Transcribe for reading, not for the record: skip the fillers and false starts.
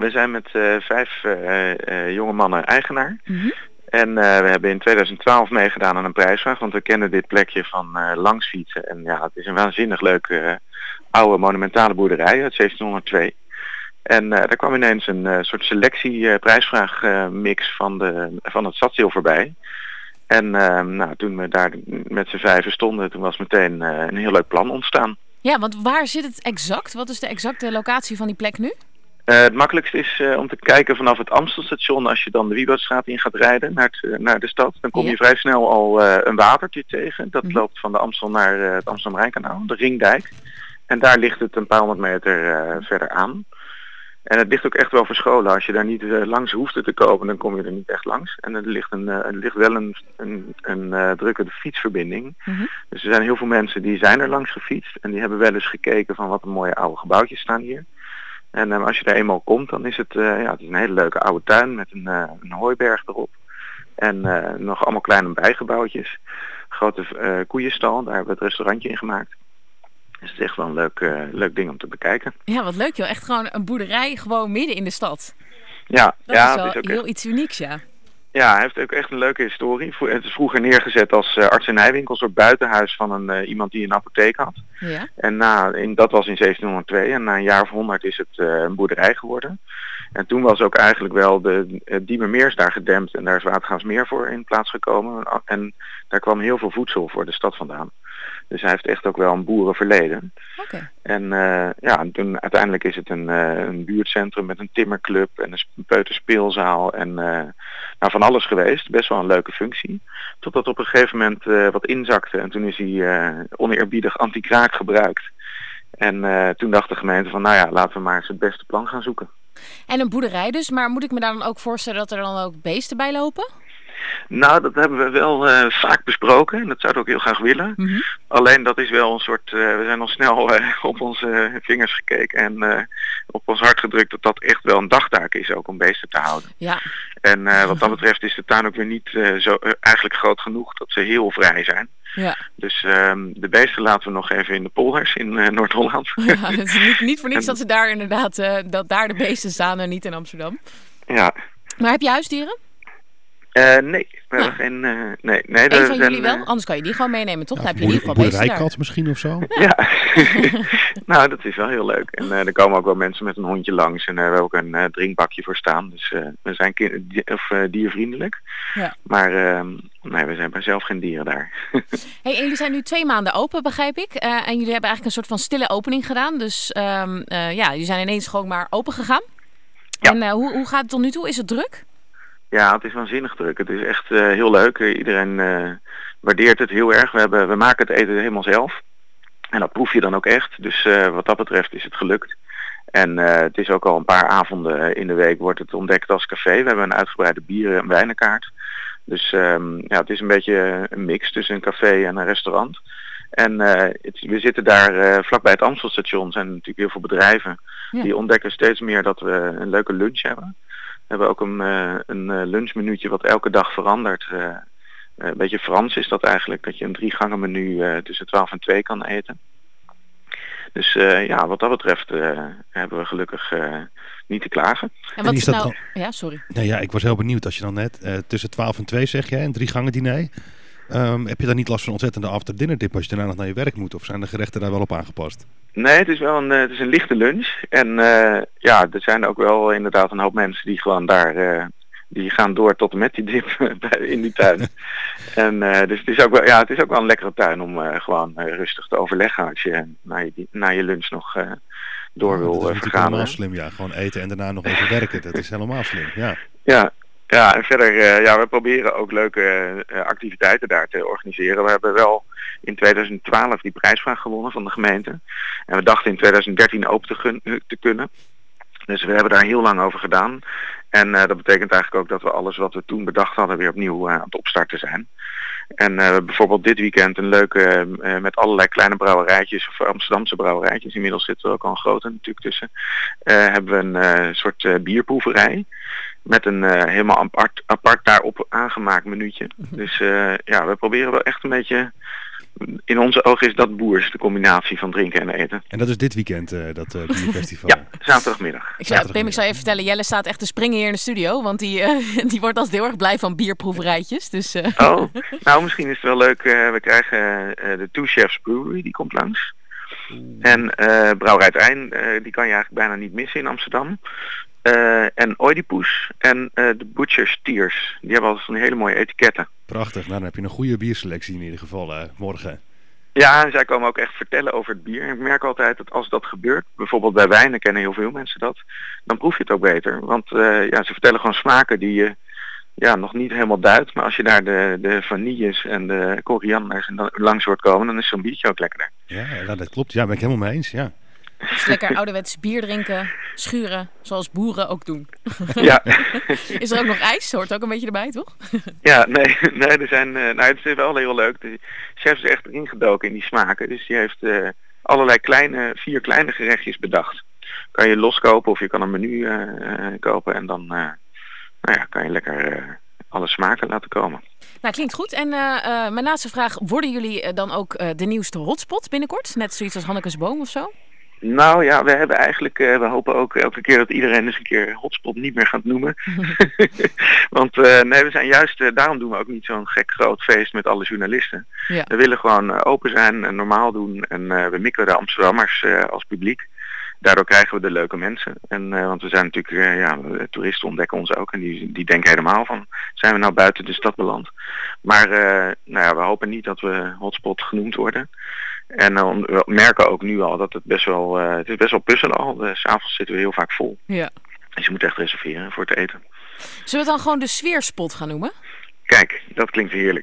We zijn met 5 jonge mannen eigenaar. Mhm. En we hebben in 2012 meegedaan aan een prijsvraag, want we kennen dit plekje van langs fietsen. En ja, het is een waanzinnig leuke oude monumentale boerderij uit 1702. En daar kwam ineens een soort selectie prijsvraagmix van het stadsdeel voorbij. En toen we daar met z'n 5 stonden, toen was meteen een heel leuk plan ontstaan. Ja, want waar zit het exact? Wat is de exacte locatie van die plek nu? Het makkelijkste is om te kijken vanaf het Amstelstation. Als je dan de Wieboudstraat in gaat rijden naar de stad, dan kom je vrij snel al een watertje tegen. Dat loopt van de Amstel naar het Amsterdam-Rijnkanaal, de Ringdijk. En daar ligt het een paar honderd meter verder aan. En het ligt ook echt wel verscholen. Als je daar niet langs hoeft te komen, dan kom je er niet echt langs. En er ligt wel een drukke fietsverbinding. Mhm. Dus er zijn heel veel mensen die zijn er langs gefietst. En die hebben wel eens gekeken van wat een mooie oude gebouwtjes staan hier. En als je daar eenmaal komt, dan is het, het is een hele leuke oude tuin met een hooiberg erop. En nog allemaal kleine bijgebouwtjes. Grote koeienstal, daar hebben we het restaurantje in gemaakt. Dus het is echt wel een leuk ding om te bekijken. Ja, wat leuk joh. Echt gewoon een boerderij gewoon midden in de stad. Ja, Dat ja, is wel het is ook heel iets unieks, ja. Ja, hij heeft ook echt een leuke historie. Het is vroeger neergezet als artsenijwinkel, een soort buitenhuis van iemand die een apotheek had. Ja. En dat was in 1702 en na een jaar of 100 is het een boerderij geworden. En toen was ook eigenlijk wel de Diemermeers daar gedempt en daar is Watergraafsmeer voor in plaats gekomen. En daar kwam heel veel voedsel voor de stad vandaan. Dus hij heeft echt ook wel een boerenverleden. Oké. En toen uiteindelijk is het een buurtcentrum met een timmerclub en een peuterspeelzaal en van alles geweest. Best wel een leuke functie. Totdat op een gegeven moment wat inzakte en toen is hij oneerbiedig anti-kraak gebruikt. En toen dacht de gemeente van laten we maar eens het beste plan gaan zoeken. En een boerderij dus, maar moet ik me daar dan ook voorstellen dat er dan ook beesten bij lopen? Nou, dat hebben we wel vaak besproken en dat zouden we ook heel graag willen. Mm-hmm. Alleen dat is wel een soort, we zijn al snel op onze vingers gekeken en op ons hart gedrukt dat dat echt wel een dagtaak is ook om beesten te houden. Ja. En wat dat betreft is de tuin ook weer niet zo eigenlijk groot genoeg dat ze heel vrij zijn. Ja. Dus de beesten laten we nog even in de polders in Noord-Holland. Ja, het is niet voor niks dat ze daar inderdaad, dat daar de beesten staan en niet in Amsterdam. Ja. Maar heb je huisdieren? Nee, we hebben geen... nee, Eén van jullie wel? Anders kan je die gewoon meenemen, toch? Dan heb je in ieder geval beesten daar. Boerderijkat misschien of zo? Ja. Nou, dat is wel heel leuk. En er komen ook wel mensen met een hondje langs en we hebben ook een drinkbakje voor staan. Dus we zijn diervriendelijk. Ja. Maar nee, we zijn zelf geen dieren daar. Hey, en jullie zijn nu 2 maanden open, begrijp ik. En jullie hebben eigenlijk een soort van stille opening gedaan. Dus jullie zijn ineens gewoon maar open gegaan. Ja. En hoe gaat het tot nu toe? Is het druk? Ja, het is waanzinnig druk. Het is echt heel leuk. Iedereen waardeert het heel erg. We maken het eten helemaal zelf. En dat proef je dan ook echt. Dus wat dat betreft is het gelukt. En het is ook al een paar avonden in de week wordt het ontdekt als café. We hebben een uitgebreide bieren- en wijnenkaart. Dus het is een beetje een mix tussen een café en een restaurant. En we zitten daar vlakbij het Amstelstation. Zijn natuurlijk heel veel bedrijven. Ja. Die ontdekken steeds meer dat we een leuke lunch hebben. We hebben ook een lunchmenuutje wat elke dag verandert. Een beetje Frans is dat eigenlijk. Dat je een 3 gangen menu tussen 12 en 2 kan eten. Dus wat dat betreft hebben we gelukkig niet te klagen. En wat is is dat nou... dan... Ja, sorry. Nou ja, ik was heel benieuwd als je dan net tussen 12 en 2 zeg jij, een 3 gangen diner. Heb je dan niet last van ontzettende after-dinner dip als je daarna nog naar je werk moet? Of zijn de gerechten daar wel op aangepast? Nee, het is wel een lichte lunch. En er zijn ook wel inderdaad een hoop mensen die gewoon daar... die gaan door tot en met die dip in die tuin. En dus het is ook wel een lekkere tuin om gewoon rustig te overleggen als je na je lunch nog door wil dat is natuurlijk vergaderen. helemaal slim, ja. Gewoon eten en daarna nog even werken. Dat is helemaal slim, ja. Ja, en verder, we proberen ook leuke activiteiten daar te organiseren. We hebben wel in 2012 die prijsvraag gewonnen van de gemeente. En we dachten in 2013 open te kunnen. Dus we hebben daar heel lang over gedaan. En dat betekent eigenlijk ook dat we alles wat we toen bedacht hadden weer opnieuw aan het opstarten zijn. En bijvoorbeeld dit weekend een leuke met allerlei kleine brouwerijtjes of Amsterdamse brouwerijtjes. Inmiddels zit er ook al een grote natuurlijk tussen. Hebben we een soort bierproeverij. Met een helemaal apart daarop aangemaakt minuutje. Dus we proberen wel echt een beetje in onze ogen is dat boers, de combinatie van drinken en eten. En dat is dit weekend, dat bierfestival? Ja, zaterdagmiddag. Pim, ik zou je vertellen, Jelle staat echt te springen hier in de studio. Want die wordt altijd heel erg blij van bierproeverijtjes. Dus, Oh, nou misschien is het wel leuk. We krijgen de Two Chefs Brewery, die komt langs. En Brouwerij het Eijn, die kan je eigenlijk bijna niet missen in Amsterdam. En Oedipus en de Butcher's Tears. Die hebben altijd van hele mooie etiketten. Prachtig, nou dan heb je een goede bierselectie in ieder geval morgen. Ja, en zij komen ook echt vertellen over het bier. En ik merk altijd dat als dat gebeurt, bijvoorbeeld bij wijn, dan kennen heel veel mensen dat, dan proef je het ook beter. Want ze vertellen gewoon smaken die je nog niet helemaal duidt. Maar als je daar de vanilles en de korianders en dan langs hoort komen, dan is zo'n biertje ook lekkerder. Ja, dat klopt. Ja, ben ik helemaal mee eens, ja. Dus lekker ouderwets bier drinken, schuren, zoals boeren ook doen. Ja. Is er ook nog ijs? Hoort ook een beetje erbij, toch? Ja, nee, er zijn, het is wel heel leuk. De chef is echt ingedoken in die smaken. Dus die heeft allerlei 4 kleine gerechtjes bedacht. Kan je loskopen of je kan een menu kopen en dan kan je lekker alle smaken laten komen. Nou, klinkt goed. En mijn laatste vraag, worden jullie dan ook de nieuwste hotspot binnenkort? Net zoiets als Hannekes Boom of zo? Nou ja, we hebben eigenlijk, we hopen ook elke keer dat iedereen eens een keer hotspot niet meer gaat noemen. Want we zijn juist, daarom doen we ook niet zo'n gek groot feest met alle journalisten. Ja. We willen gewoon open zijn en normaal doen en we mikken de Amsterdammers als publiek. Daardoor krijgen we de leuke mensen. En, want we zijn natuurlijk, toeristen ontdekken ons ook en die denken helemaal van, zijn we nou buiten de stad beland? Maar we hopen niet dat we hotspot genoemd worden. En we merken ook nu al dat het het is best wel puzzelen al. 's avonds zitten we heel vaak vol. Ja. Dus je moet echt reserveren voor het eten. Zullen we het dan gewoon de sfeerspot gaan noemen? Kijk, dat klinkt heerlijk.